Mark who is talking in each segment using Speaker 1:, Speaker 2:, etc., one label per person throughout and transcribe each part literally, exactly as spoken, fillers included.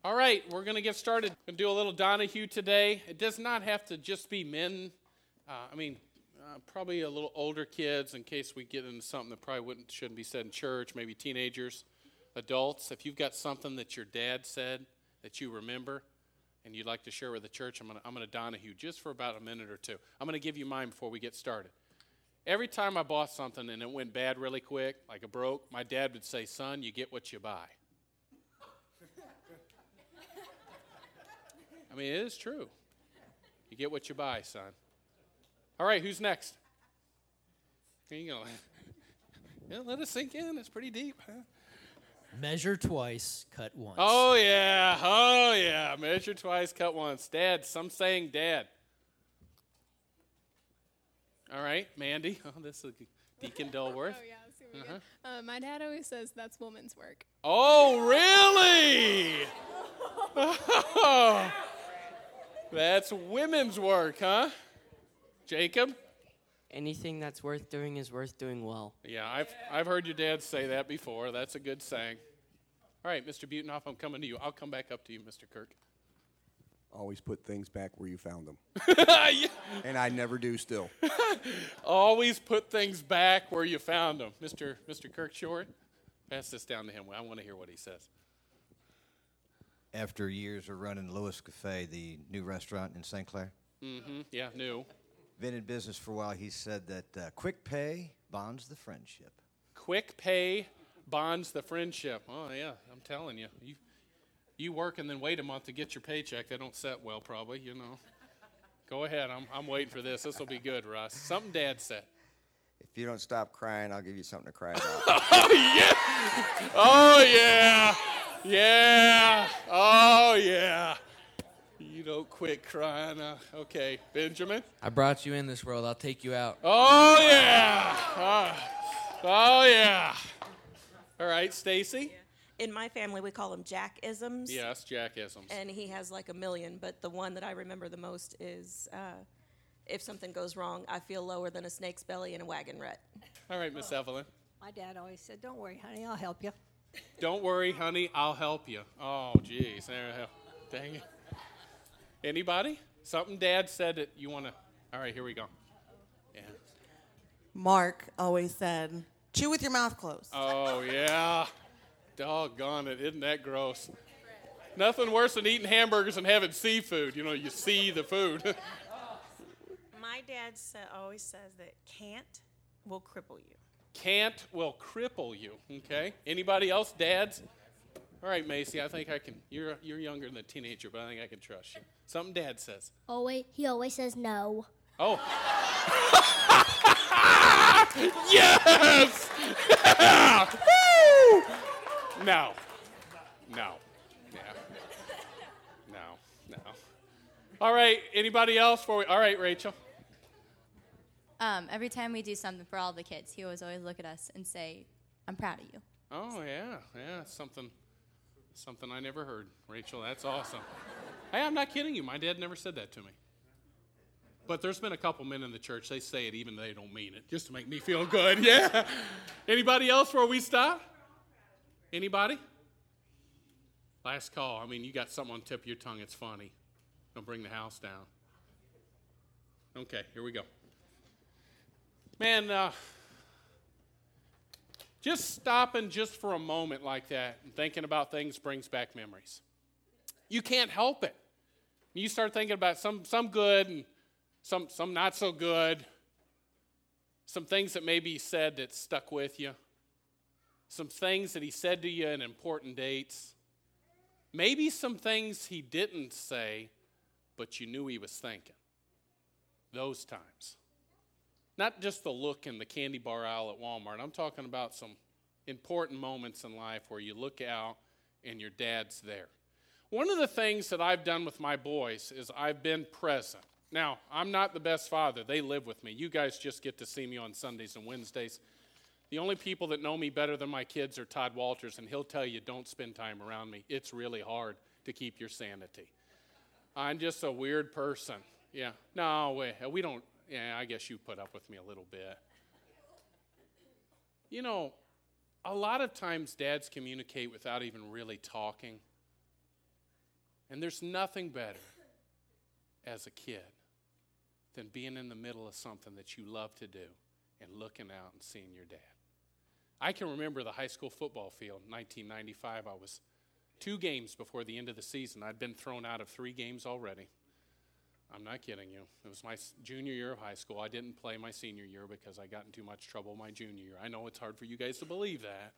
Speaker 1: All right, we're going to get started and do a little Donahue today. It does not have to just be men. Uh, I mean, uh, probably a little older kids in case we get into something that probably wouldn't shouldn't be said in church, maybe teenagers, adults. If you've got something that your dad said that you remember and you'd like to share with the church, I'm going to I'm going to Donahue just for about a minute or two. I'm going to give you mine before we get started. Every time I bought something and it went bad really quick, like it broke, my dad would say, "Son, you get what you buy." I mean, it is true. You get what you buy, son. All right, who's next? Here you go. Yeah, let it sink in. It's pretty deep, huh?
Speaker 2: Measure twice, cut once.
Speaker 1: Oh, yeah. Oh, yeah. Measure twice, cut once. Dad. Some saying dad. All right, Mandy. Oh, this is Deacon Dilworth.
Speaker 3: Oh, yeah. That's gonna be uh-huh. good. Uh, my dad always says that's woman's work.
Speaker 1: Oh, really? Oh, that's women's work, huh? Jacob?
Speaker 4: Anything that's worth doing is worth doing well.
Speaker 1: Yeah, I've I've heard your dad say that before. That's a good saying. All right, Mister Butenhoff, I'm coming to you. I'll come back up to you, Mister Kirk.
Speaker 5: Always put things back where you found them.
Speaker 1: Yeah.
Speaker 5: And I never do still.
Speaker 1: Always put things back where you found them. Mister Mister Kirk Short, pass this down to him. I want to hear what he says.
Speaker 6: After years of running Louis Cafe, the new restaurant in Saint Clair.
Speaker 1: Mm-hmm. Yeah, new.
Speaker 6: Been in business for a while. He said that uh, quick pay bonds the friendship.
Speaker 1: Quick pay bonds the friendship. Oh, yeah, I'm telling you. You you work and then wait a month to get your paycheck. They don't set well, probably, you know. Go ahead. I'm I'm waiting for this. This will be good, Russ. Something Dad said.
Speaker 7: If you don't stop crying, I'll give you something to cry about.
Speaker 1: Oh, yeah. Oh, yeah. Yeah. Oh, yeah. You don't quit crying. Uh, okay, Benjamin?
Speaker 8: I brought you in this world. I'll take you out.
Speaker 1: Oh, yeah. Uh, oh, yeah. All right, Stacy?
Speaker 9: In my family, we call them Jack-isms.
Speaker 1: Yes, Jack-isms.
Speaker 9: And he has like a million, but the one that I remember the most is, uh, if something goes wrong, I feel lower than a snake's belly in a wagon rut.
Speaker 1: All right, Miss Evelyn.
Speaker 10: My dad always said, "Don't worry, honey, I'll help you."
Speaker 1: Don't worry, honey, I'll help you. Oh, geez. Dang it. Anybody? Something Dad said that you want to... All right, here we go. Yeah.
Speaker 11: Mark always said, "Chew with your mouth closed."
Speaker 1: Oh, yeah. Doggone it. Isn't that gross? Nothing worse than eating hamburgers and having seafood. You know, you see the food.
Speaker 9: My dad sa- always says that can't will cripple you.
Speaker 1: Can't will cripple you. Okay. Anybody else? Dads? All right, Macy, I think I can. You're you're younger than a teenager, but I think I can trust you. Something Dad says.
Speaker 12: Always, he always says no.
Speaker 1: Oh. Yes! Yeah! Woo! No. No. Yeah. No. No. All right, anybody else? For we, all right, Rachel.
Speaker 13: Um, every time we do something for all the kids, he always always look at us and say, "I'm proud of you."
Speaker 1: Oh, yeah. Yeah, something something I never heard. Rachel, that's awesome. Hey, I'm not kidding you. My dad never said that to me. But there's been a couple men in the church, they say it even though they don't mean it, just to make me feel good. Yeah. Anybody else before we stop? Anybody? Last call. I mean, you got something on the tip of your tongue. It's funny. Don't bring the house down. Okay, here we go. Man, uh, just stopping just for a moment like that and thinking about things brings back memories. You can't help it. You start thinking about some some good and some some not so good, some things that maybe he said that stuck with you, some things that he said to you in important dates, maybe some things he didn't say, but you knew he was thinking. Those times. Not just the look in the candy bar aisle at Walmart. I'm talking about some important moments in life where you look out and your dad's there. One of the things that I've done with my boys is I've been present. Now, I'm not the best father. They live with me. You guys just get to see me on Sundays and Wednesdays. The only people that know me better than my kids are Todd Walters, and he'll tell you, don't spend time around me. It's really hard to keep your sanity. I'm just a weird person. Yeah. No, we, we don't. Yeah, I guess you put up with me a little bit. You know, a lot of times dads communicate without even really talking. And there's nothing better as a kid than being in the middle of something that you love to do and looking out and seeing your dad. I can remember the high school football field in nineteen ninety-five. I was two games before the end of the season. I'd been thrown out of three games already. I'm not kidding you. It was my junior year of high school. I didn't play my senior year because I got in too much trouble my junior year. I know it's hard for you guys to believe that.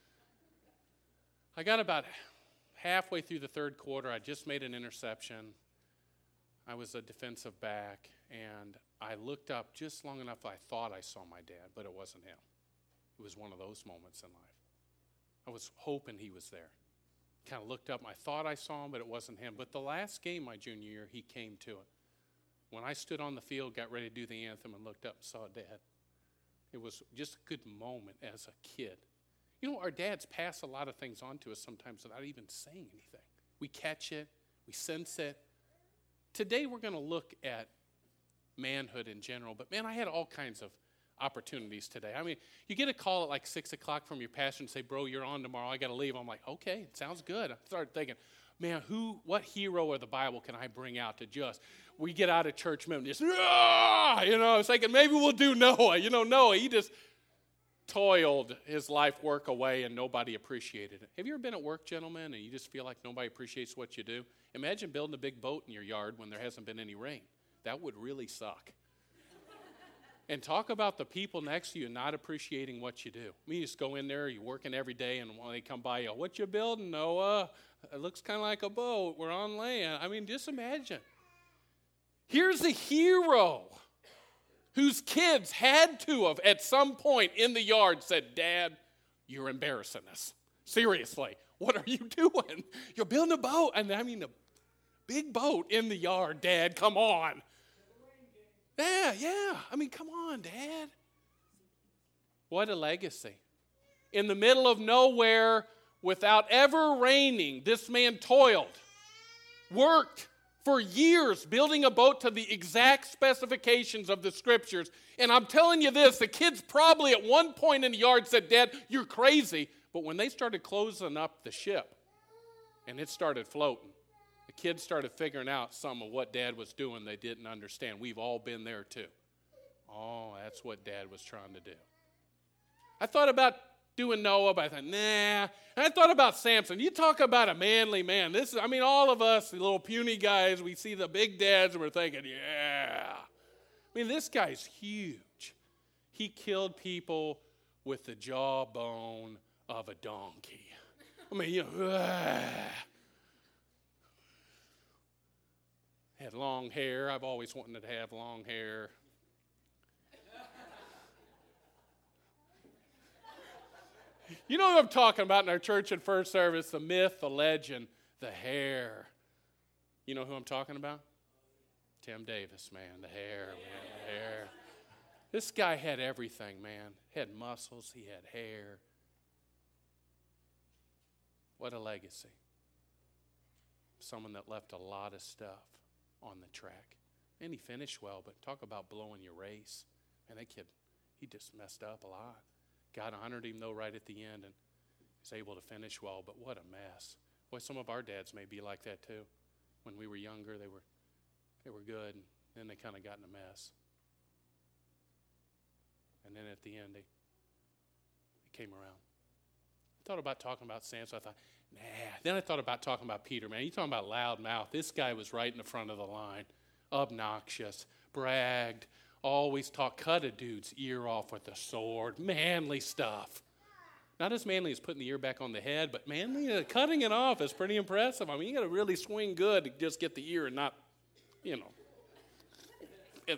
Speaker 1: I got about halfway through the third quarter. I just made an interception. I was a defensive back, and I looked up just long enough I thought I saw my dad, but it wasn't him. It was one of those moments in life. I was hoping he was there. Kind of looked up, and I thought I saw him, but it wasn't him. But the last game my junior year, he came to it. When I stood on the field, got ready to do the anthem, and looked up and saw Dad, it was just a good moment as a kid. You know, our dads pass a lot of things on to us sometimes without even saying anything. We catch it. We sense it. Today we're going to look at manhood in general, but man, I had all kinds of opportunities today. I mean, you get a call at like six o'clock from your pastor and say, bro, you're on tomorrow. I got to leave. I'm like, okay, it sounds good. I started thinking, man, who, what hero of the Bible can I bring out to just, we get out of church, man, just, ah! You know, I was thinking maybe we'll do Noah. You know, Noah, he just toiled his life work away and nobody appreciated it. Have you ever been at work, gentlemen, and you just feel like nobody appreciates what you do? Imagine building a big boat in your yard when there hasn't been any rain. That would really suck. And talk about the people next to you not appreciating what you do. I mean, you just go in there, you're working every day, and when they come by you, what you building, Noah? It looks kind of like a boat. We're on land. I mean, just imagine. Here's a hero whose kids had to have, at some point in the yard, said, Dad, you're embarrassing us. Seriously, what are you doing? You're building a boat. And I mean, a big boat in the yard, Dad, come on. Yeah, yeah. I mean, come on, Dad. What a legacy. In the middle of nowhere, without ever raining, this man toiled, worked for years building a boat to the exact specifications of the scriptures. And I'm telling you this, the kids probably at one point in the yard said, Dad, you're crazy. But when they started closing up the ship and it started floating, the kids started figuring out some of what Dad was doing they didn't understand. We've all been there too. Oh, that's what Dad was trying to do. I thought about doing Noah, but I thought, nah. And I thought about Samson. You talk about a manly man. This is, I mean, all of us, the little puny guys, we see the big dads and we're thinking, yeah. I mean, this guy's huge. He killed people with the jawbone of a donkey. I mean, you know, ah. Had long hair. I've always wanted to have long hair. You know what I'm talking about in our church and first service, the myth, the legend, the hair. You know who I'm talking about? Tim Davis, man, the hair, man, the hair. This guy had everything, man. He had muscles, he had hair. What a legacy. Someone that left a lot of stuff on the track. And he finished well, but talk about blowing your race. And that kid, he just messed up a lot. God honored him, though, right at the end, and was able to finish well, but what a mess. Boy, some of our dads may be like that, too. When we were younger, they were they were good, and then they kind of got in a mess. And then at the end, they, they came around. I thought about talking about Samson. I thought, nah. Then I thought about talking about Peter, man. You talking about loud mouth. This guy was right in the front of the line. Obnoxious, bragged, always talk, cut a dude's ear off with a sword. Manly stuff. Not as manly as putting the ear back on the head, but manly, uh, cutting it off is pretty impressive. I mean, you got to really swing good to just get the ear and not, you know. It,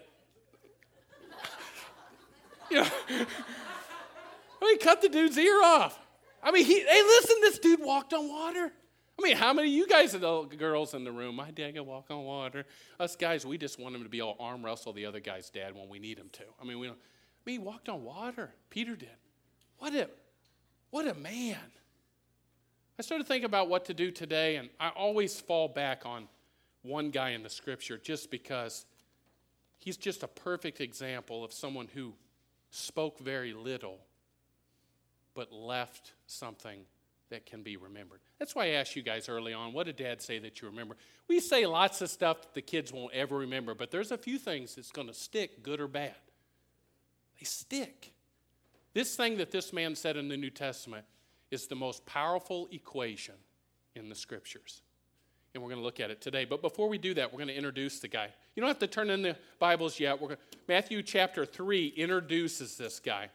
Speaker 1: you know. I mean, cut the dude's ear off. I mean, he, hey, listen, this dude walked on water. I mean, how many of you guys are the girls in the room? My dad can walk on water. Us guys, we just want him to be all arm wrestle the other guy's dad when we need him to. I mean, we don't. I mean, he walked on water. Peter did. What a, what a man. I started thinking about what to do today, and I always fall back on one guy in the scripture just because he's just a perfect example of someone who spoke very little but left something that can be remembered. That's why I asked you guys early on, what did Dad say that you remember? We say lots of stuff that the kids won't ever remember, but there's a few things that's going to stick, good or bad. They stick. This thing that this man said in the New Testament is the most powerful equation in the Scriptures. And we're going to look at it today. But before we do that, we're going to introduce the guy. You don't have to turn in the Bibles yet. We're going to, Matthew chapter three introduces this guy.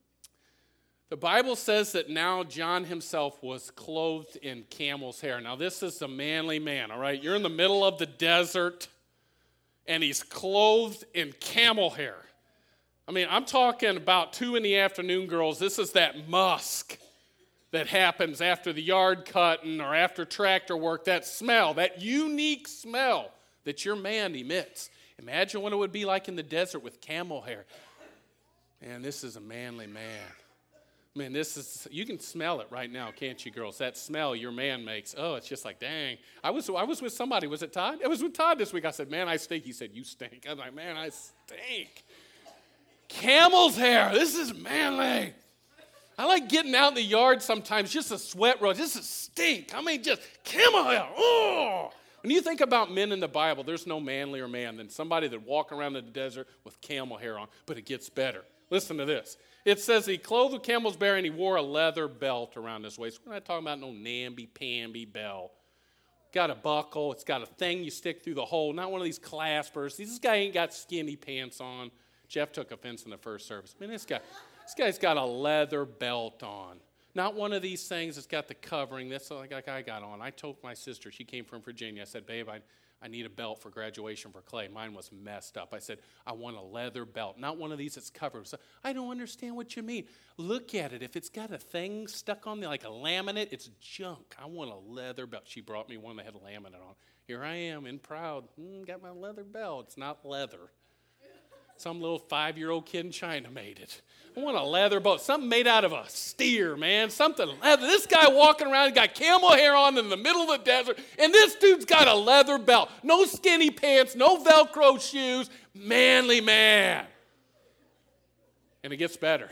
Speaker 1: The Bible says that now John himself was clothed in camel's hair. Now this is a manly man, all right? You're in the middle of the desert, and he's clothed in camel hair. I mean, I'm talking about two in the afternoon, girls. This is that musk that happens after the yard cutting or after tractor work, that smell, that unique smell that your man emits. Imagine what it would be like in the desert with camel hair. Man, this is a manly man. Man, this is, you can smell it right now, can't you, girls? That smell your man makes. Oh, it's just like, dang. I was I was with somebody. Was it Todd? It was with Todd this week. I said, man, I stink. He said, you stink. I was like, man, I stink. Camel's hair. This is manly. I like getting out in the yard sometimes, just a sweat road, just a stink. I mean, just camel hair. Oh! When you think about men in the Bible, there's no manlier man than somebody that walk around in the desert with camel hair on, but it gets better. Listen to this. It says he clothed with camel's hair and he wore a leather belt around his waist. We're not talking about no namby-pamby belt. Got a buckle. It's got a thing you stick through the hole. Not one of these claspers. This guy ain't got skinny pants on. Jeff took offense in the first service. I mean, this guy, this guy's got a leather belt on. Not one of these things that's got the covering. That's like I got on. I told my sister, she came from Virginia. I said, babe, I, I need a belt for graduation for Clay. Mine was messed up. I said, I want a leather belt, not one of these that's covered. So, I don't understand what you mean. Look at it. If it's got a thing stuck on there like a laminate, it's junk. I want a leather belt. She brought me one that had a laminate on. Here I am, and proud. Mm, got my leather belt. It's not leather. Some little five-year-old kid in China made it. I want a leather belt. Something made out of a steer, man. Something leather. This guy walking around, he got camel hair on in the middle of the desert, and this dude's got a leather belt. No skinny pants, no Velcro shoes. Manly man. And it gets better.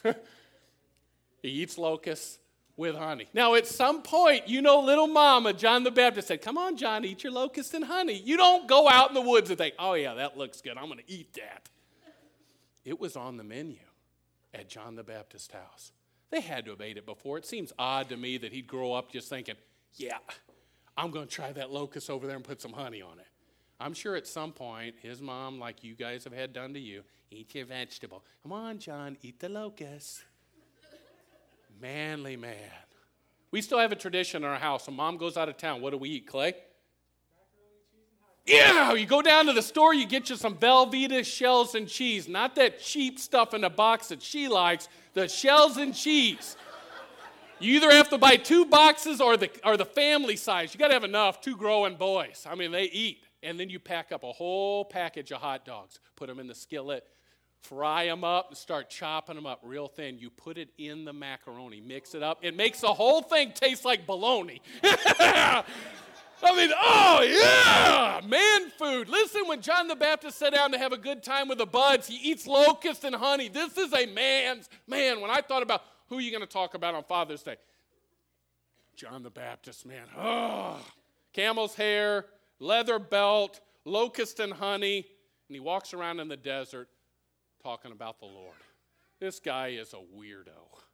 Speaker 1: He eats locusts with honey. Now, at some point, you know little mama, John the Baptist, said, come on, John, eat your locusts and honey. You don't go out in the woods and think, oh, yeah, that looks good. I'm going to eat that. It was on the menu at John the Baptist's house. They had to have ate it before. It seems odd to me that he'd grow up just thinking, yeah, I'm going to try that locust over there and put some honey on it. I'm sure at some point, his mom, like you guys have had done to you, eat your vegetable. Come on, John, eat the locust. Manly man. We still have a tradition in our house. When mom goes out of town, what do we eat, Clay? Yeah, you go down to the store, you get you some Velveeta shells and cheese. Not that cheap stuff in a box that she likes, the shells and cheese. You either have to buy two boxes or the, or the family size. You got to have enough, two growing boys. I mean, they eat. And then you pack up a whole package of hot dogs, put them in the skillet, fry them up, and start chopping them up real thin. You put it in the macaroni, mix it up. It makes the whole thing taste like bologna. I mean, oh, yeah, man food. Listen, when John the Baptist sat down to have a good time with the buds, he eats locusts and honey. This is a man's man. When I thought about who are you going to talk about on Father's Day, John the Baptist, man. Oh, camel's hair, leather belt, locust and honey, and he walks around in the desert talking about the Lord. This guy is a weirdo.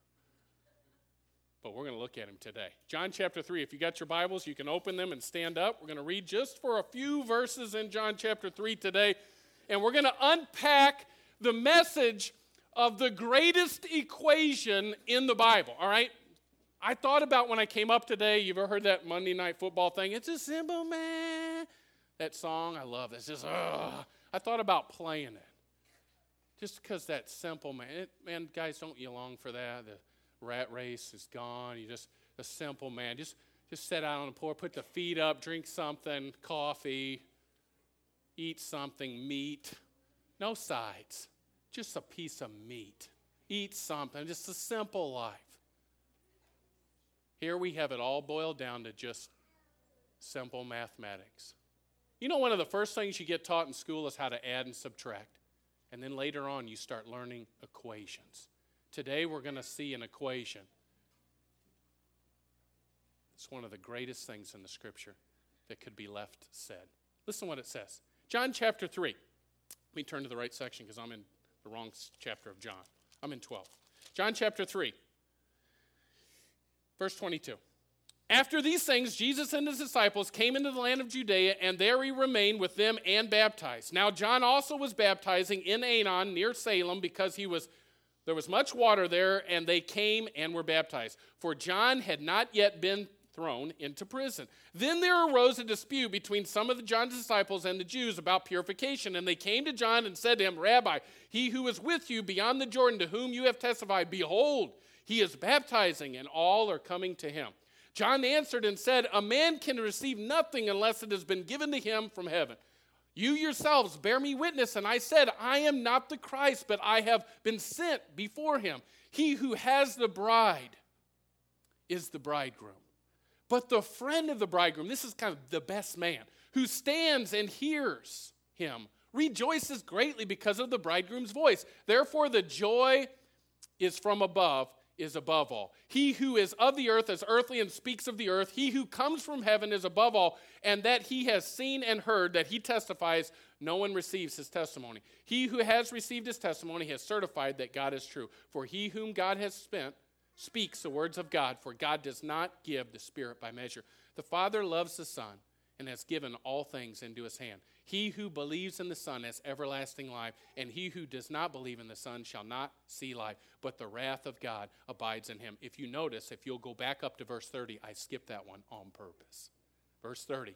Speaker 1: But we're going to look at him today. John chapter three. If you got your Bibles, you can open them and stand up. We're going to read just for a few verses in John chapter three today. And we're going to unpack the message of the greatest equation in the Bible. All right? I thought about when I came up today, you've ever heard that Monday Night Football thing? It's a simple man. That song, I love it. It's just, ugh. I thought about playing it. Just because that simple man. It, man, guys, don't you long for that? The rat race is gone. You just a simple man. Just just sit out on the porch, put the feet up, drink something, coffee, eat something, meat. No sides. Just a piece of meat. Eat something. Just a simple life. Here we have it all boiled down to just simple mathematics. You know, one of the first things you get taught in school is how to add and subtract. And then later on, you start learning equations. Today, we're going to see an equation. It's one of the greatest things in the Scripture that could be left said. Listen to what it says. John chapter three. Let me turn to the right section because I'm in the wrong chapter of John. I'm in twelve. John chapter three, verse twenty-two. After these things, Jesus and his disciples came into the land of Judea, and there he remained with them and baptized. Now John also was baptizing in Aenon near Salem because he was there was much water there, and they came and were baptized. For John had not yet been thrown into prison. Then there arose a dispute between some of the John's disciples and the Jews about purification, and they came to John and said to him, Rabbi, he who is with you beyond the Jordan, to whom you have testified, behold, he is baptizing, and all are coming to him. John answered and said, a man can receive nothing unless it has been given to him from heaven. You yourselves bear me witness, and I said, I am not the Christ, but I have been sent before him. He who has the bride is the bridegroom. But the friend of the bridegroom, this is kind of the best man, who stands and hears him, rejoices greatly because of the bridegroom's voice. Therefore the joy is from above, is above all. He who is of the earth is earthly and speaks of the earth. He who comes from heaven is above all, and that he has seen and heard, that he testifies, no one receives his testimony. He who has received his testimony has certified that God is true. For he whom God has spent speaks the words of God, for God does not give the Spirit by measure. The Father loves the Son and has given all things into his hand. He who believes in the Son has everlasting life, and he who does not believe in the Son shall not see life, but the wrath of God abides in him. If you notice, if you'll go back up to verse thirty, I skipped that one on purpose. Verse thirty,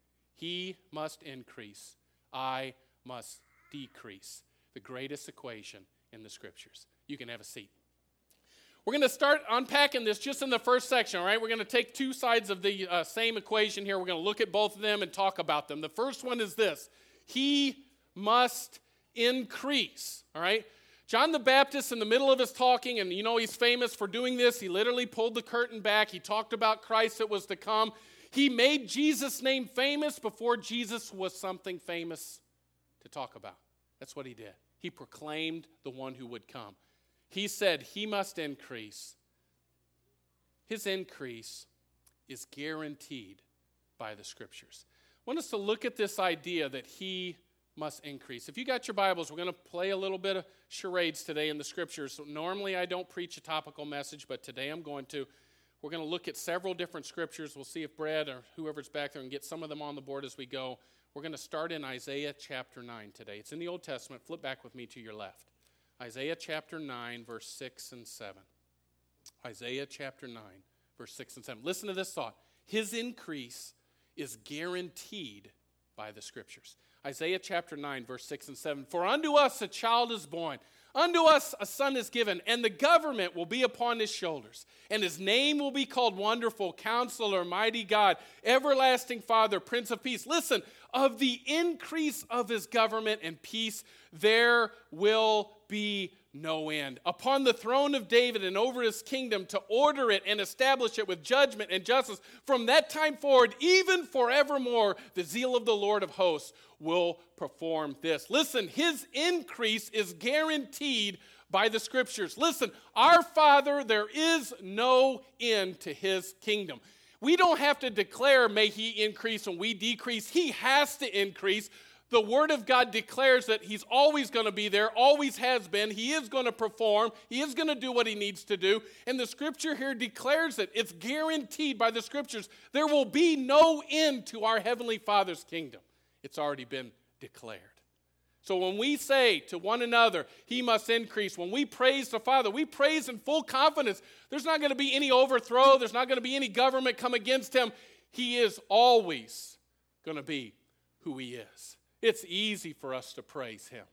Speaker 1: he must increase, I must decrease. The greatest equation in the Scriptures. You can have a seat. We're going to start unpacking this just in the first section, all right? We're going to take two sides of the uh, same equation here. We're going to look at both of them and talk about them. The first one is this. He must increase, all right? John the Baptist, in the middle of his talking, and you know he's famous for doing this. He literally pulled the curtain back. He talked about Christ that was to come. He made Jesus' name famous before Jesus was something famous to talk about. That's what he did. He proclaimed the one who would come. He said he must increase. His increase is guaranteed by the Scriptures. I want us to look at this idea that he must increase. If you got your Bibles, we're going to play a little bit of charades today in the Scriptures. So normally I don't preach a topical message, but today I'm going to. We're going to look at several different Scriptures. We'll see if Brad or whoever's back there can get some of them on the board as we go. We're going to start in Isaiah chapter nine today. It's in the Old Testament. Flip back with me to your left. Isaiah chapter nine, verse six and seven. Isaiah chapter nine, verse six and seven. Listen to this thought. His increase is guaranteed by the Scriptures. Isaiah chapter nine, verse six and seven. For unto us a child is born, unto us a son is given, and the government will be upon his shoulders. And his name will be called Wonderful, Counselor, Mighty God, Everlasting Father, Prince of Peace. Listen, of the increase of his government and peace, there will be no end. Upon the throne of David and over his kingdom, to order it and establish it with judgment and justice. From that time forward, even forevermore, the zeal of the Lord of hosts will perform this. Listen, his increase is guaranteed by the Scriptures. Listen, our Father, there is no end to his kingdom. We don't have to declare, may he increase and we decrease. He has to increase. The Word of God declares that he's always going to be there, always has been. He is going to perform. He is going to do what he needs to do. And the Scripture here declares it. It's guaranteed by the Scriptures. There will be no end to our Heavenly Father's kingdom. It's already been declared. So when we say to one another, he must increase, when we praise the Father, we praise in full confidence. There's not going to be any overthrow. There's not going to be any government come against him. He is always going to be who he is. It's easy for us to praise him.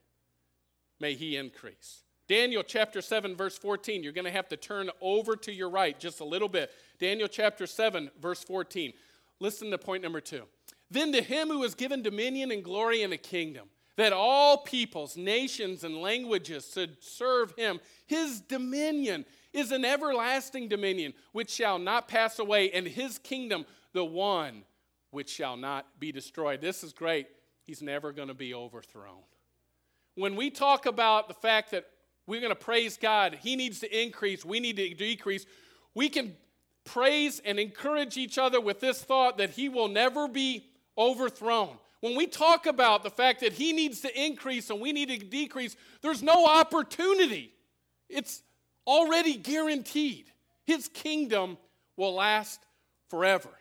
Speaker 1: May he increase. Daniel chapter seven, verse fourteen. You're going to have to turn over to your right just a little bit. Daniel chapter seven, verse fourteen. Listen to point number two. Then to him who is given dominion and glory and a kingdom, that all peoples, nations, and languages should serve him. His dominion is an everlasting dominion which shall not pass away, and his kingdom the one which shall not be destroyed. This is great. He's never going to be overthrown. When we talk about the fact that we're going to praise God, he needs to increase, we need to decrease, we can praise and encourage each other with this thought that he will never be overthrown. When we talk about the fact that he needs to increase and we need to decrease, there's no opportunity. It's already guaranteed. His kingdom will last forever.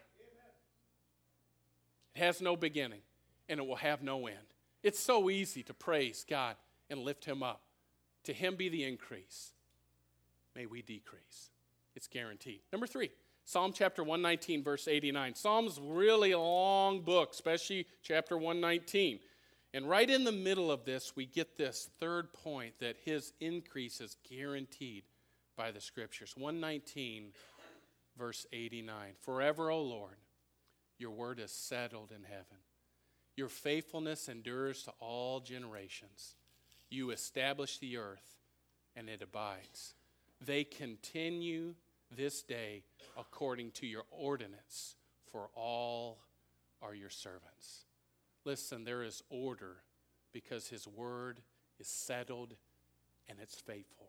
Speaker 1: It has no beginning, and it will have no end. It's so easy to praise God and lift him up. To him be the increase. May we decrease. It's guaranteed. Number three, Psalm chapter one nineteen, verse eighty-nine. Psalm's really a long book, especially chapter one nineteen. And right in the middle of this, we get this third point that his increase is guaranteed by the Scriptures. one nineteen, verse eighty-nine. Forever, O Lord, your word is settled in heaven. Your faithfulness endures to all generations. You establish the earth, and it abides. They continue this day according to your ordinance, for all are your servants. Listen, there is order because his word is settled and it's faithful.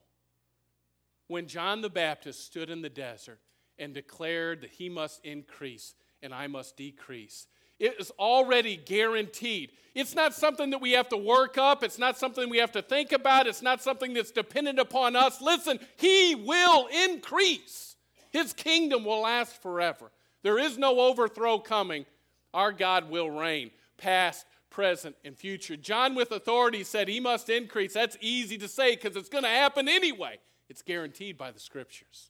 Speaker 1: When John the Baptist stood in the desert and declared that he must increase and I must decrease, it is already guaranteed. It's not something that we have to work up. It's not something we have to think about. It's not something that's dependent upon us. Listen, he will increase. His kingdom will last forever. There is no overthrow coming. Our God will reign, past, present, and future. John with authority said he must increase. That's easy to say because it's going to happen anyway. It's guaranteed by the Scriptures.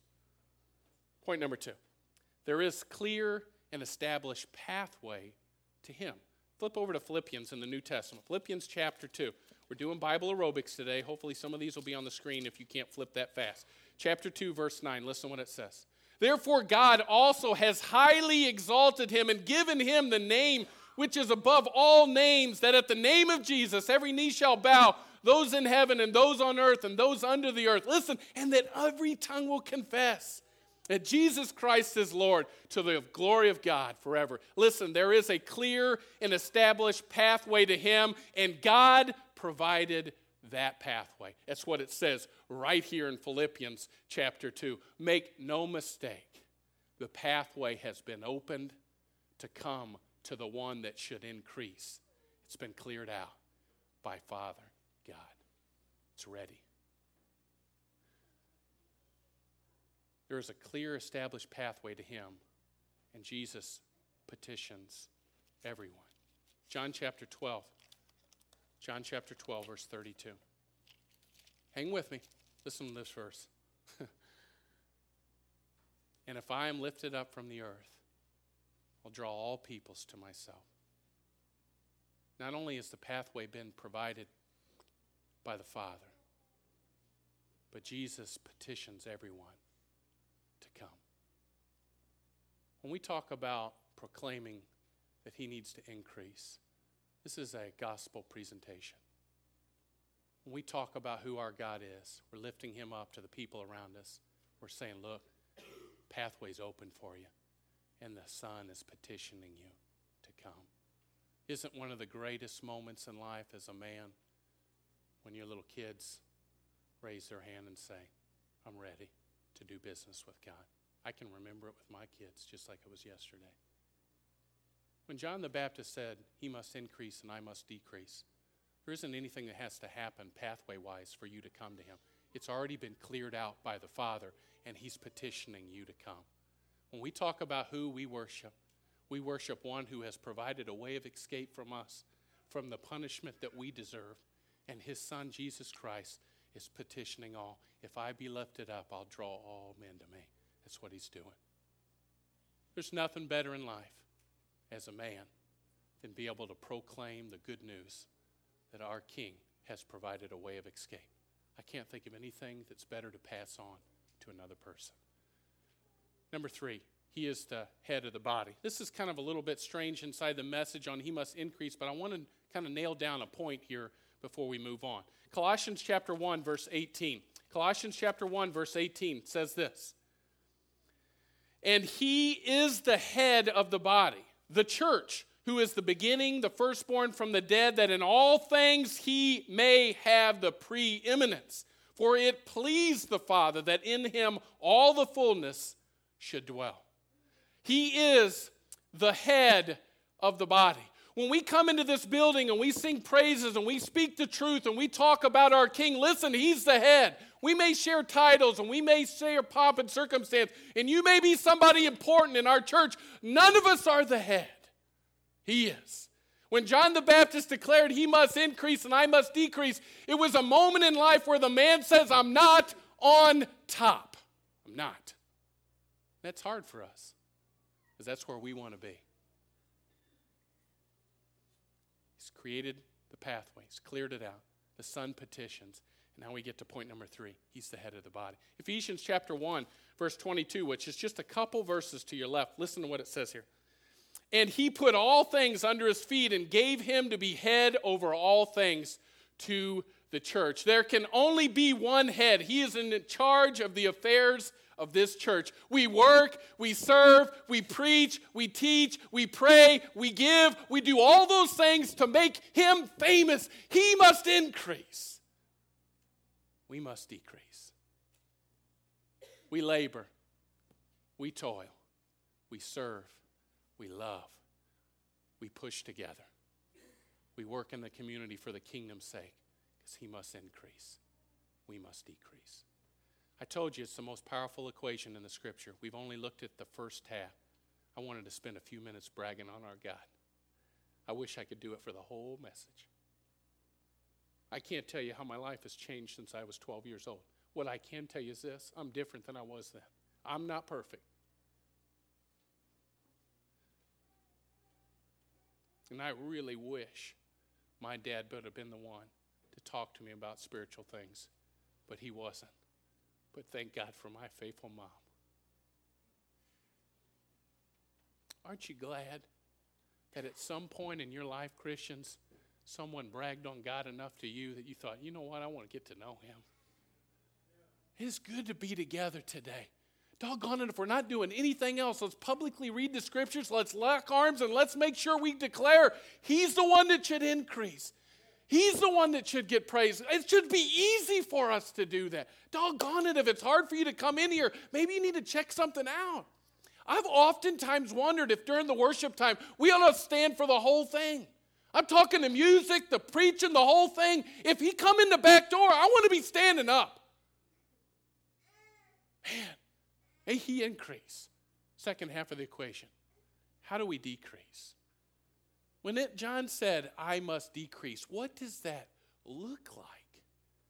Speaker 1: Point number two. There is clear and established pathway to him. Flip over to Philippians in the New Testament. Philippians chapter two. We're doing Bible aerobics today. Hopefully some of these will be on the screen if you can't flip that fast. Chapter two, verse nine. Listen what it says. Therefore God also has highly exalted him and given him the name which is above all names, that at the name of Jesus every knee shall bow, those in heaven and those on earth and those under the earth. Listen, and that every tongue will confess that Jesus Christ is Lord, to the glory of God forever. Listen, there is a clear and established pathway to him, and God provided that pathway. That's what it says right here in Philippians chapter two. Make no mistake, the pathway has been opened to come to the one that should increase. It's been cleared out by Father God. It's ready. There is a clear, established pathway to him, and Jesus petitions everyone. John chapter twelve. John chapter twelve, verse thirty-two. Hang with me. Listen to this verse. And if I am lifted up from the earth, I'll draw all peoples to myself. Not only has the pathway been provided by the Father, but Jesus petitions everyone to come. When we talk about proclaiming that he needs to increase, this is a gospel presentation. When we talk about who our God is, we're lifting him up to the people around us. We're saying, look, pathway's open for you, and the Son is petitioning you to come. Isn't one of the greatest moments in life as a man when your little kids raise their hand and say, I'm ready to do business with God? I can remember it with my kids just like it was yesterday. When John the Baptist said, he must increase and I must decrease, there isn't anything that has to happen pathway-wise for you to come to him. It's already been cleared out by the Father, and he's petitioning you to come. When we talk about who we worship, we worship one who has provided a way of escape from us, from the punishment that we deserve, and his Son, Jesus Christ, is petitioning all. If I be lifted up, I'll draw all men to me. That's what he's doing. There's nothing better in life as a man than be able to proclaim the good news that our King has provided a way of escape. I can't think of anything that's better to pass on to another person. Number three, he is the head of the body. This is kind of a little bit strange inside the message on he must increase, but I want to kind of nail down a point here before we move on. Colossians chapter one, verse eighteen. Colossians chapter one, verse eighteen says this. And he is the head of the body, the church, who is the beginning, the firstborn from the dead, that in all things he may have the preeminence. For it pleased the Father that in him all the fullness should dwell. He is the head of the body. When we come into this building and we sing praises and we speak the truth and we talk about our King, listen, he's the head. We may share titles and we may share pomp and circumstance, and you may be somebody important in our church. None of us are the head. He is. When John the Baptist declared he must increase and I must decrease, it was a moment in life where the man says, I'm not on top. I'm not. That's hard for us because that's where we want to be. He's created the pathway. He's cleared it out. The Son petitions. And now we get to point number three. He's the head of the body. Ephesians chapter one, verse twenty-two, which is just a couple verses to your left. Listen to what it says here. And he put all things under his feet and gave him to be head over all things to the church. There can only be one head. He is in charge of the affairs of this church. We work, we serve, we preach, we teach, we pray, we give, we do all those things to make him famous. He must increase. We must decrease. We labor, we toil, we serve, we love, we push together. We work in the community for the kingdom's sake because he must increase. We must decrease. I told you it's the most powerful equation in the Scripture. We've only looked at the first half. I wanted to spend a few minutes bragging on our God. I wish I could do it for the whole message. I can't tell you how my life has changed since I was twelve years old. What I can tell you is this: I'm different than I was then. I'm not perfect. And I really wish my dad would have been the one to talk to me about spiritual things, but he wasn't. But thank God for my faithful mom. Aren't you glad that at some point in your life, Christians, someone bragged on God enough to you that you thought, you know what, I want to get to know him. It's good to be together today. Doggone it, if we're not doing anything else, let's publicly read the Scriptures, let's lock arms, and let's make sure we declare he's the one that should increase. He's the one that should get praised. It should be easy for us to do that. Doggone it, if it's hard for you to come in here, maybe you need to check something out. I've oftentimes wondered if during the worship time, we ought to stand for the whole thing. I'm talking the music, the preaching, the whole thing. If he come in the back door, I want to be standing up. Man, may he increase. Second half of the equation. How do we decrease? When it, John said, I must decrease, what does that look like?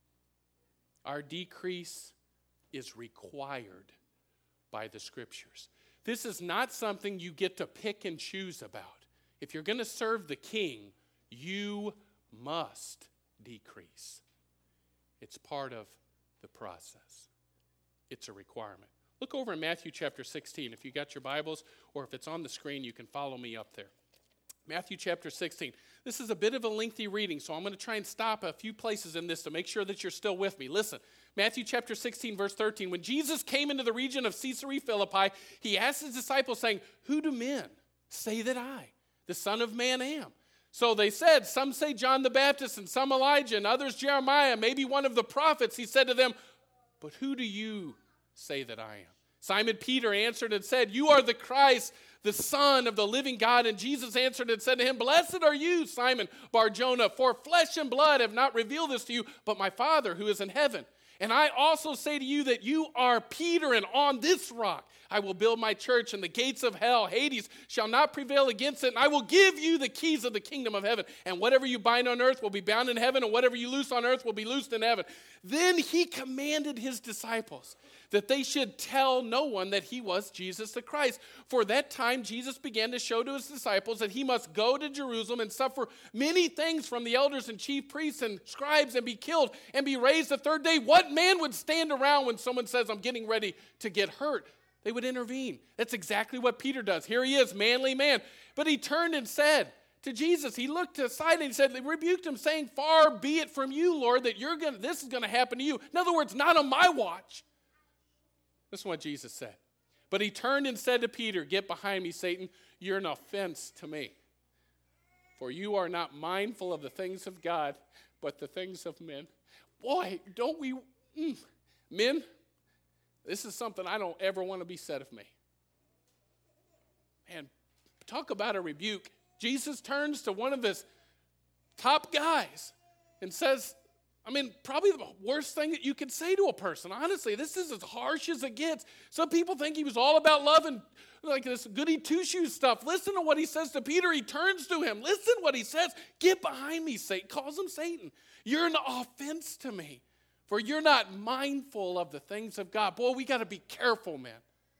Speaker 1: Our decrease is required by the Scriptures. This is not something you get to pick and choose about. If you're going to serve the King, you must decrease. It's part of the process. It's a requirement. Look over in Matthew chapter sixteen. If you got your Bibles, or if it's on the screen, you can follow me up there. Matthew chapter sixteen. This is a bit of a lengthy reading, so I'm going to try and stop a few places in this to make sure that you're still with me. Listen, Matthew chapter sixteen, verse thirteen. When Jesus came into the region of Caesarea Philippi, he asked his disciples, saying, who do men say that I, the Son of Man, am? So they said, some say John the Baptist, and some Elijah, and others Jeremiah, maybe one of the prophets. He said to them, but who do you say that I am? Simon Peter answered and said, you are the Christ, the Son of the living God. And Jesus answered and said to him, blessed are you, Simon Bar-Jonah, for flesh and blood have not revealed this to you, but my Father who is in heaven. And I also say to you that you are Peter, and on this rock I will build my church, and the gates of hell, Hades, shall not prevail against it. And I will give you the keys of the kingdom of heaven. And whatever you bind on earth will be bound in heaven, and whatever you loose on earth will be loosed in heaven. Then he commanded his disciples that they should tell no one that he was Jesus the Christ. For that time Jesus began to show to his disciples that he must go to Jerusalem and suffer many things from the elders and chief priests and scribes and be killed and be raised the third day. What man would stand around when someone says, I'm getting ready to get hurt? They would intervene. That's exactly what Peter does. Here he is, manly man. But he turned and said to Jesus, he looked aside and he said, they rebuked him, saying, far be it from you, Lord, that you're gonna, this is going to happen to you. In other words, not on my watch. This is what Jesus said. But he turned and said to Peter, get behind me, Satan. You're an offense to me. For you are not mindful of the things of God, but the things of men. Boy, don't we, mm, men, this is something I don't ever want to be said of me. Man, talk about a rebuke. Jesus turns to one of his top guys and says, I mean, probably the worst thing that you could say to a person. Honestly, this is as harsh as it gets. Some people think he was all about love and like this goody two-shoes stuff. Listen to what he says to Peter. He turns to him. Listen what he says. Get behind me, Satan. Calls him Satan. You're an offense to me, for you're not mindful of the things of God. Boy, we got to be careful, man.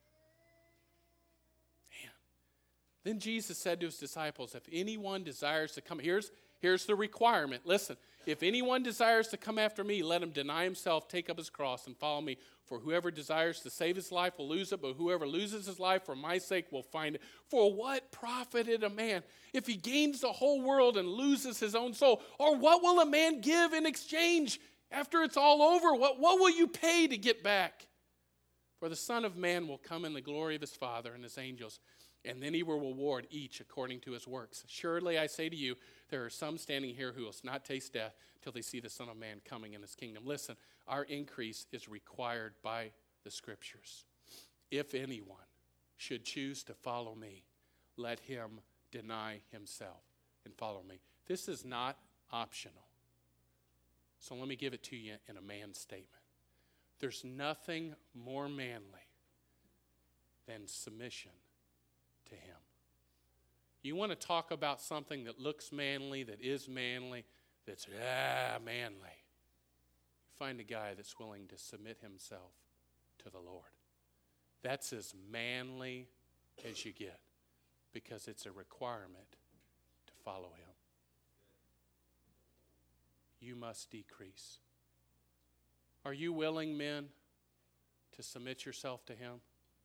Speaker 1: Man. Then Jesus said to his disciples, if anyone desires to come, here's, here's the requirement. Listen. If anyone desires to come after me, let him deny himself, take up his cross, and follow me. For whoever desires to save his life will lose it, but whoever loses his life for my sake will find it. For what profited a man if he gains the whole world and loses his own soul? Or what will a man give in exchange after it's all over? What, what will you pay to get back? For the Son of Man will come in the glory of his Father and his angels, and then he will reward each according to his works. Surely I say to you, there are some standing here who will not taste death till they see the Son of Man coming in his kingdom. Listen, our increase is required by the Scriptures. If anyone should choose to follow me, let him deny himself and follow me. This is not optional. So let me give it to you in a man's statement. There's nothing more manly than submission to him. You want to talk about something that looks manly, that is manly, that's ah, manly. Find a guy that's willing to submit himself to the Lord. That's as manly as you get, because it's a requirement to follow him. You must decrease. Are you willing, men, to submit yourself to him?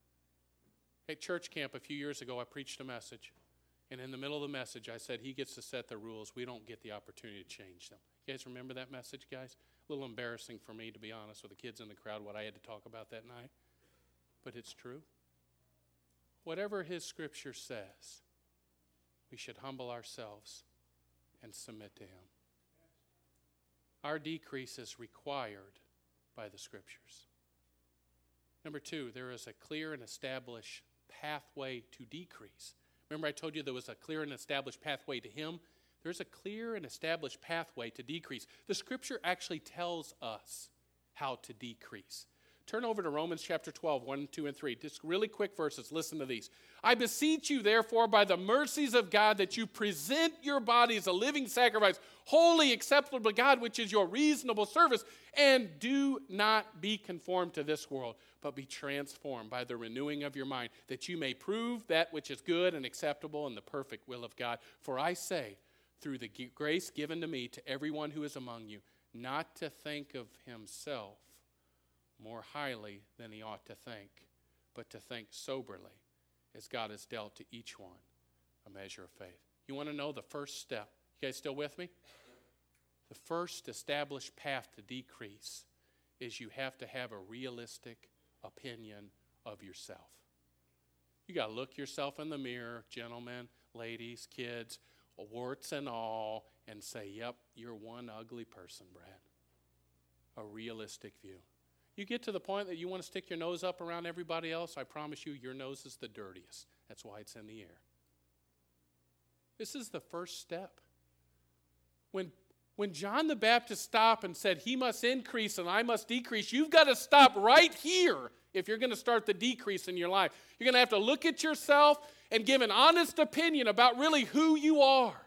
Speaker 1: At church camp a few years ago, I preached a message. And in the middle of the message, I said, he gets to set the rules. We don't get the opportunity to change them. You guys remember that message, guys? A little embarrassing for me, to be honest, with the kids in the crowd, what I had to talk about that night. But it's true. Whatever his scripture says, we should humble ourselves and submit to him. Our decrease is required by the scriptures. Number two, there is a clear and established pathway to decrease. Remember I told you there was a clear and established pathway to him? There's a clear and established pathway to decrease. The scripture actually tells us how to decrease. Turn over to Romans chapter twelve, one, two, and three. Just really quick verses. Listen to these. I beseech you, therefore, by the mercies of God, that you present your bodies a living sacrifice, wholly acceptable to God, which is your reasonable service, and do not be conformed to this world, but be transformed by the renewing of your mind, that you may prove that which is good and acceptable and the perfect will of God. For I say, through the grace given to me, to everyone who is among you, not to think of himself more highly than he ought to think, but to think soberly, as God has dealt to each one a measure of faith. You want to know the first step? You guys still with me? The first established path to decrease is you have to have a realistic opinion of yourself. You got to look yourself in the mirror, gentlemen, ladies, kids, warts and all, and say, yep, you're one ugly person, Brad. A realistic view. You get to the point that you want to stick your nose up around everybody else, I promise you, your nose is the dirtiest. That's why it's in the air. This is the first step. When, when John the Baptist stopped and said, he must increase and I must decrease, you've got to stop right here if you're going to start the decrease in your life. You're going to have to look at yourself and give an honest opinion about really who you are.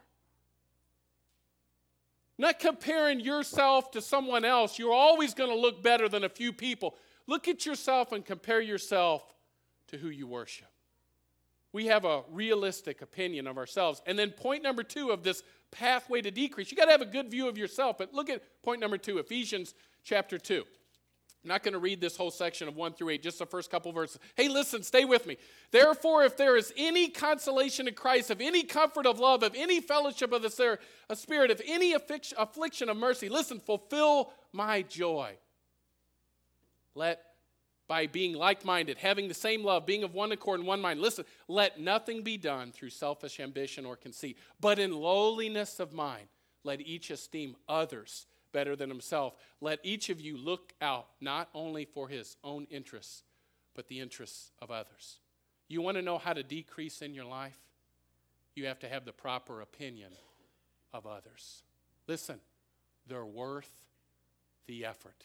Speaker 1: Not comparing yourself to someone else. You're always going to look better than a few people. Look at yourself and compare yourself to who you worship. We have a realistic opinion of ourselves. And then point number two of this pathway to decrease. You got to have a good view of yourself. But look at point number two, Ephesians chapter two. I'm not going to read this whole section of one through eight, just the first couple verses. Hey, listen, stay with me. Therefore, if there is any consolation in Christ, of any comfort of love, of any fellowship of the Spirit, of any affliction of mercy, listen, fulfill my joy. Let, by being like-minded, having the same love, being of one accord and one mind, listen, let nothing be done through selfish ambition or conceit, but in lowliness of mind, let each esteem others better than himself. Let each of you look out not only for his own interests, but the interests of others. You want to know how to decrease in your life? You have to have the proper opinion of others. Listen, they're worth the effort.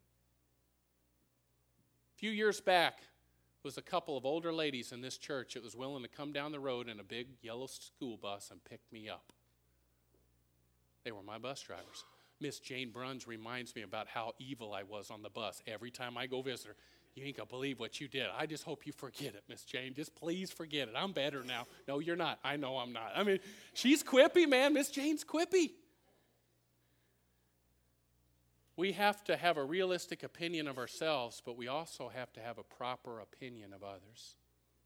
Speaker 1: A few years back, was a couple of older ladies in this church that was willing to come down the road in a big yellow school bus and pick me up. They were my bus drivers. Miss Jane Bruns reminds me about how evil I was on the bus. Every time I go visit her, you ain't gonna believe what you did. I just hope you forget it, Miss Jane. Just please forget it. I'm better now. No, you're not. I know I'm not. I mean, she's quippy, man. Miss Jane's quippy. We have to have a realistic opinion of ourselves, but we also have to have a proper opinion of others.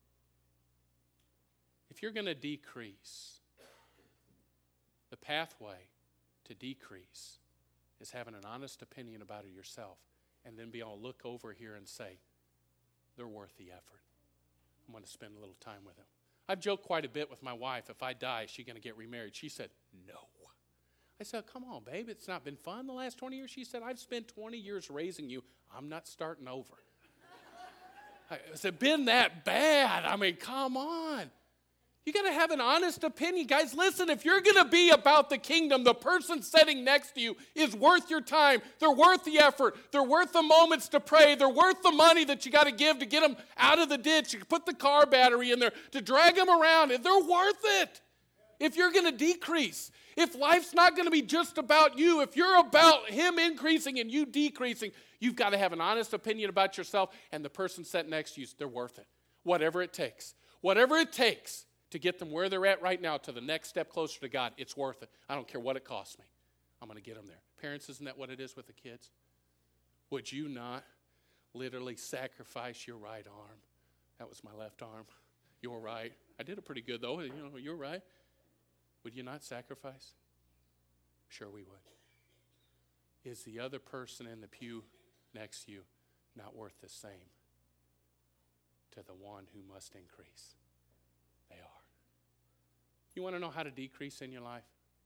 Speaker 1: If you're going to decrease, the pathway to decrease is having an honest opinion about it yourself, and then be able to look over here and say, they're worth the effort. I'm going to spend a little time with them. I've joked quite a bit with my wife. If I die, is she going to get remarried? She said, no. I said, come on, babe. It's not been fun the last twenty years. She said, I've spent twenty years raising you. I'm not starting over. I said, been that bad? I mean, come on. You got to have an honest opinion. Guys, listen, if you're going to be about the kingdom, the person sitting next to you is worth your time. They're worth the effort. They're worth the moments to pray. They're worth the money that you got to give to get them out of the ditch. You put the car battery in there to drag them around. They're worth it. If you're going to decrease, if life's not going to be just about you, if you're about him increasing and you decreasing, you've got to have an honest opinion about yourself, and the person sitting next to you, they're worth it. Whatever it takes. Whatever it takes to get them where they're at right now to the next step closer to God, it's worth it. I don't care what it costs me. I'm going to get them there. Parents, isn't that what it is with the kids? Would you not literally sacrifice your right arm? That was my left arm. Your right. I did it pretty good, though. You know, you're right. Would you not sacrifice? Sure we would. Is the other person in the pew next to you not worth the same to the one who must increase? They are. You want to know how to decrease in your life?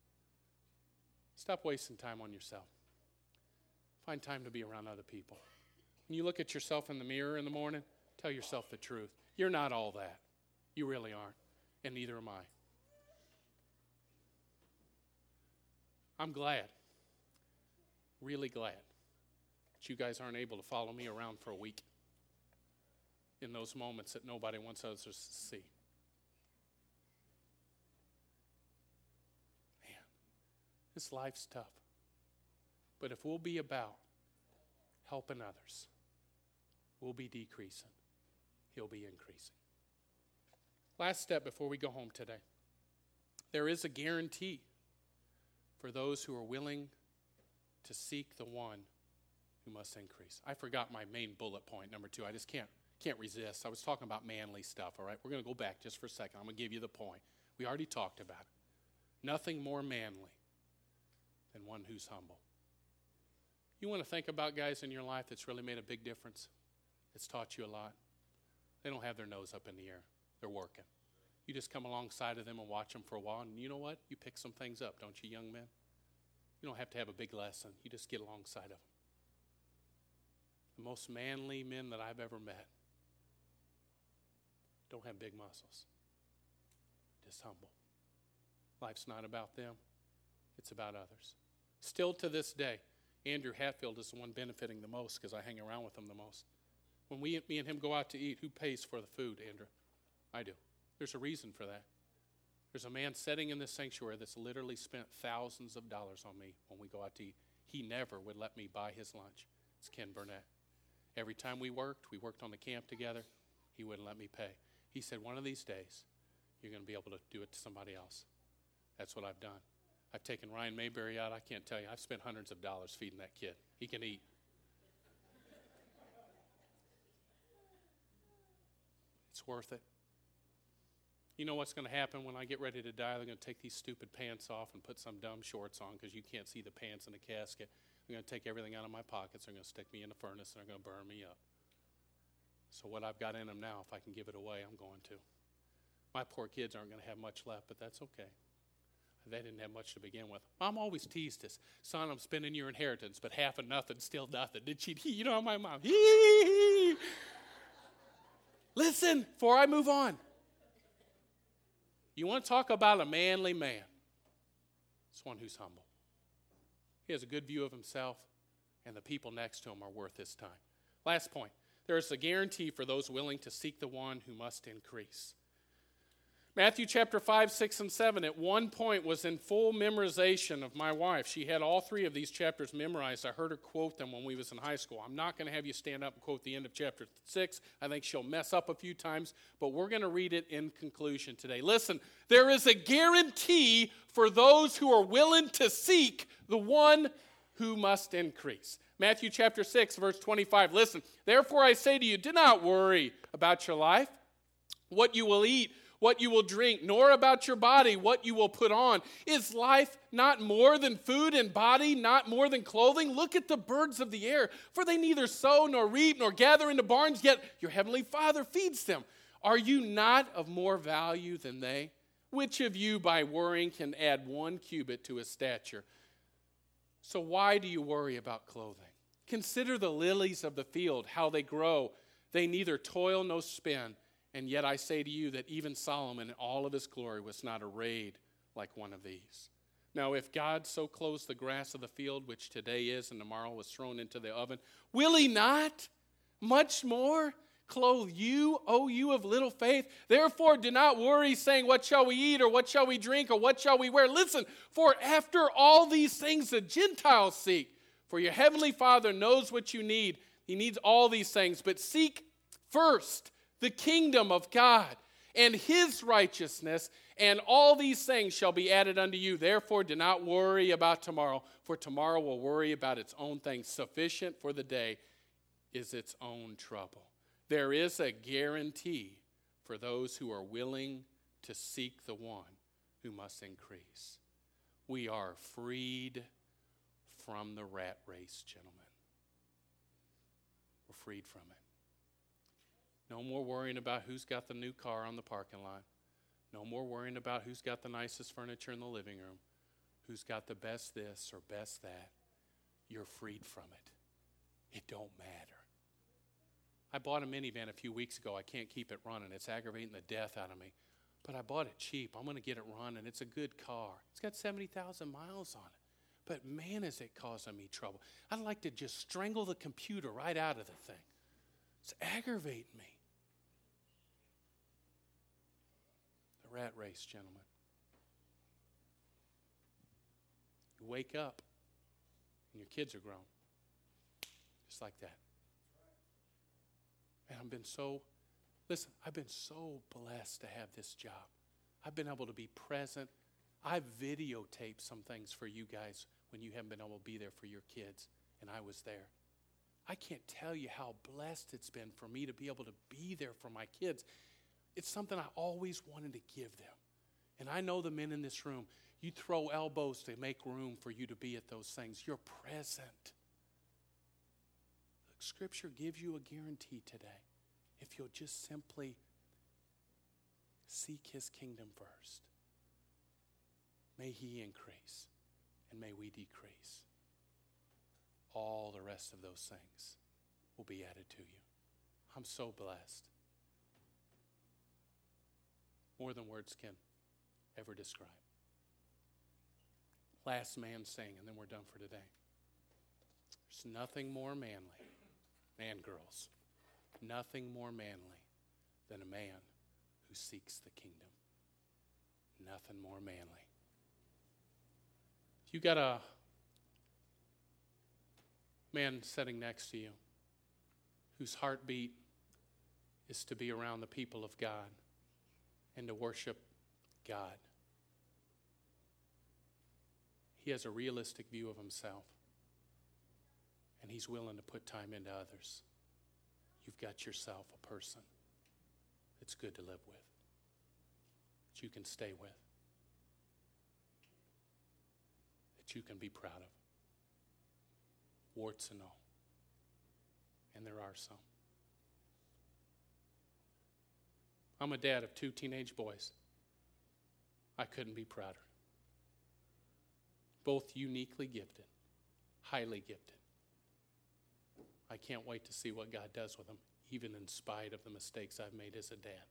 Speaker 1: Stop wasting time on yourself. Find time to be around other people. When you look at yourself in the mirror in the morning, tell yourself the truth. You're not all that. You really aren't. And neither am I. I'm glad, really glad, that you guys aren't able to follow me around for a week in those moments that nobody wants others to see. Man, this life's tough. But if we'll be about helping others, we'll be decreasing. He'll be increasing. Last step before we go home today. There is a guarantee for those who are willing to seek the one who must increase. I forgot my main bullet point, number two. I just can't can't resist. I was talking about manly stuff, all right? We're going to go back just for a second. I'm going to give you the point. We already talked about it. Nothing more manly than one who's humble. You want to think about guys in your life that's really made a big difference, that's taught you a lot? They don't have their nose up in the air. They're working. You just come alongside of them and watch them for a while, and you know what? You pick some things up, don't you, young men? You don't have to have a big lesson. You just get alongside of them. The most manly men that I've ever met don't have big muscles. Just humble. Life's not about them. It's about others. Still to this day, Andrew Hatfield is the one benefiting the most because I hang around with him the most. When we, me and him go out to eat, who pays for the food, Andrew? I do. There's a reason for that. There's a man sitting in this sanctuary that's literally spent thousands of dollars on me when we go out to eat. He never would let me buy his lunch. It's Ken Burnett. Every time we worked, we worked on the camp together, he wouldn't let me pay. He said, one of these days, you're going to be able to do it to somebody else. That's what I've done. I've taken Ryan Mayberry out. I can't tell you. I've spent hundreds of dollars feeding that kid. He can eat. It's worth it. You know what's going to happen when I get ready to die? They're going to take these stupid pants off and put some dumb shorts on because you can't see the pants in the casket. They're going to take everything out of my pockets. They're going to stick me in the furnace, and they're going to burn me up. So what I've got in them now, if I can give it away, I'm going to. My poor kids aren't going to have much left, but that's okay. They didn't have much to begin with. Mom always teased us. Son, I'm spending your inheritance, but half of nothing, still nothing. Did she? You know, my mom. Listen, before I move on. You want to talk about a manly man? It's one who's humble. He has a good view of himself, and the people next to him are worth his time. Last point. There is a guarantee for those willing to seek the one who must increase. Matthew chapter five, six, and seven at one point was in full memorization of my wife. She had all three of these chapters memorized. I heard her quote them when we was in high school. I'm not going to have you stand up and quote the end of chapter six. I think she'll mess up a few times, but we're going to read it in conclusion today. Listen, there is a guarantee for those who are willing to seek the one who must increase. Matthew chapter six, verse twenty-five. Listen, therefore I say to you, do not worry about your life, what you will eat, what you will drink, nor about your body, what you will put on. Is life not more than food, and body not more than clothing? Look at the birds of the air, for they neither sow nor reap nor gather into barns, yet your heavenly Father feeds them. Are you not of more value than they? Which of you by worrying can add one cubit to his stature? So why do you worry about clothing? Consider the lilies of the field, how they grow. They neither toil nor spin. And yet I say to you that even Solomon in all of his glory was not arrayed like one of these. Now if God so clothes the grass of the field, which today is and tomorrow was thrown into the oven, will he not much more clothe you, O you of little faith? Therefore do not worry, saying, what shall we eat, or what shall we drink, or what shall we wear? Listen, for after all these things the Gentiles seek, for your heavenly Father knows what you need. He needs all these things, but seek first the kingdom of God and his righteousness, and all these things shall be added unto you. Therefore do not worry about tomorrow, for tomorrow will worry about its own things. Sufficient for the day is its own trouble. There is a guarantee for those who are willing to seek the one who must increase. We are freed from the rat race, gentlemen. We're freed from it. No more worrying about who's got the new car on the parking lot. No more worrying about who's got the nicest furniture in the living room, who's got the best this or best that. You're freed from it. It don't matter. I bought a minivan a few weeks ago. I can't keep it running. It's aggravating the death out of me. But I bought it cheap. I'm going to get it running. It's a good car. It's got seventy thousand miles on it. But man, is it causing me trouble. I'd like to just strangle the computer right out of the thing. It's aggravating me. The rat race, gentlemen. You wake up and your kids are grown. Just like that. And I've been so, listen, I've been so blessed to have this job. I've been able to be present. I've videotaped some things for you guys when you haven't been able to be there for your kids, and I was there. I can't tell you how blessed it's been for me to be able to be there for my kids. It's something I always wanted to give them. And I know the men in this room, you throw elbows to make room for you to be at those things. You're present. Scripture gives you a guarantee today. If you'll just simply seek his kingdom first, may he increase and may we decrease. All the rest of those things will be added to you. I'm so blessed. More than words can ever describe. Last man sing, and then we're done for today. There's nothing more manly, man, girls, nothing more manly than a man who seeks the kingdom. Nothing more manly. If you got a man sitting next to you whose heartbeat is to be around the people of God and to worship God, he has a realistic view of himself, and he's willing to put time into others. You've got yourself a person that's good to live with, that you can stay with, that you can be proud of, warts and all. And there are some. I'm a dad of two teenage boys. I couldn't be prouder. Both uniquely gifted, highly gifted. I can't wait to see what God does with them, even in spite of the mistakes I've made as a dad.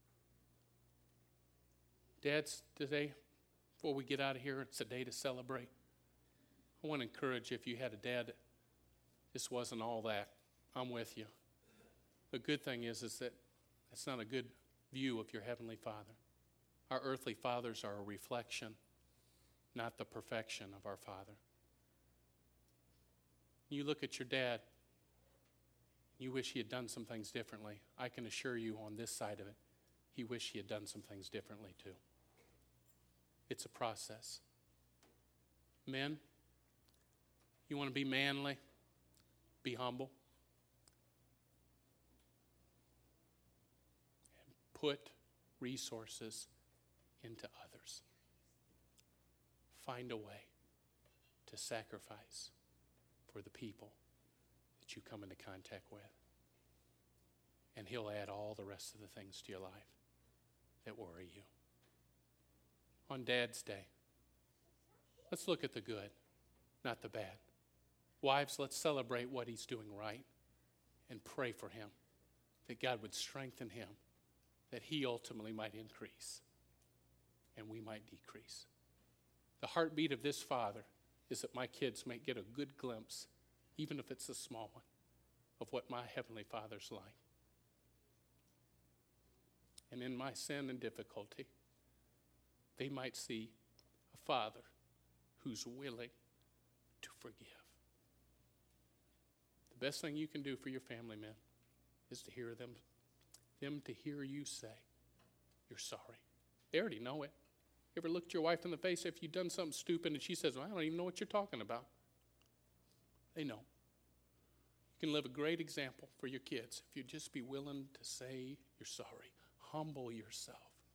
Speaker 1: Dads, today, before we get out of here, it's a day to celebrate. I want to encourage you, if you had a dad that this wasn't all that, I'm with you. The good thing is, is that it's not a good view of your Heavenly Father. Our earthly fathers are a reflection, not the perfection of our Father. You look at your dad, you wish he had done some things differently. I can assure you on this side of it, he wished he had done some things differently too. It's a process. Men, you want to be manly, be humble, and put resources into others. Find a way to sacrifice for the people that you come into contact with. And he'll add all the rest of the things to your life that worry you. On Dad's Day, let's look at the good, not the bad. Wives, let's celebrate what he's doing right and pray for him, that God would strengthen him, that he ultimately might increase and we might decrease. The heartbeat of this father is that my kids may get a good glimpse, even if it's a small one, of what my Heavenly Father's like. And in my sin and difficulty, they might see a Father who's willing to forgive. The best thing you can do for your family, men, is to hear them, them to hear you say, you're sorry. They already know it. You ever looked your wife in the face if you've done something stupid and she says, well, I don't even know what you're talking about? They know. You can live a great example for your kids if you just be willing to say you're sorry. Humble yourself.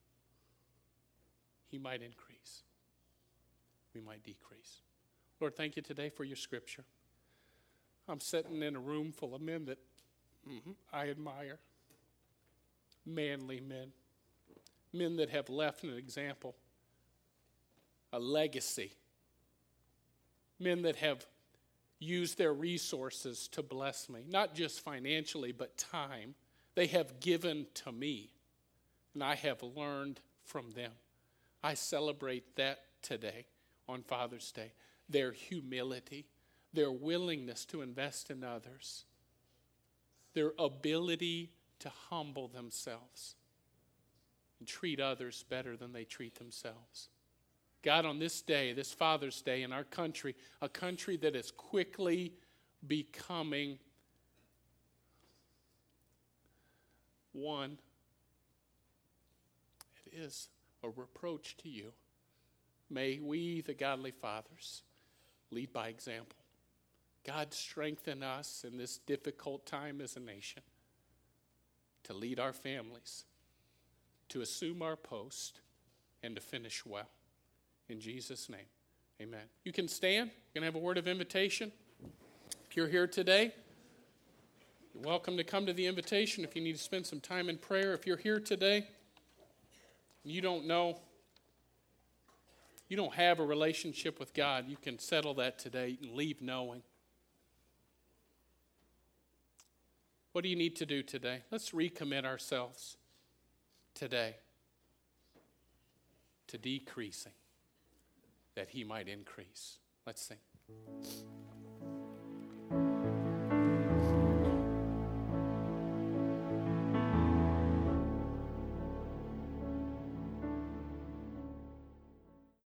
Speaker 1: He might increase. We might decrease. Lord, thank you today for your scripture. I'm sitting in a room full of men that mm-hmm, I admire. Manly men. Men that have left an example, a legacy. Men that have used their resources to bless me, not just financially, but time. They have given to me, and I have learned from them. I celebrate that today on Father's Day. Their humility, their willingness to invest in others, their ability to humble themselves and treat others better than they treat themselves. God, on this day, this Father's Day in our country, a country that is quickly becoming one, it is a reproach to you. May we, the godly fathers, lead by example. God, strengthen us in this difficult time as a nation to lead our families, to assume our post, and to finish well. In Jesus' name, amen. You can stand. We're going to have a word of invitation. If you're here today, you're welcome to come to the invitation if you need to spend some time in prayer. If you're here today and you don't know, you don't have a relationship with God, you can settle that today. You can leave knowing. What do you need to do today? Let's recommit ourselves today to decreasing, that he might increase. Let's sing.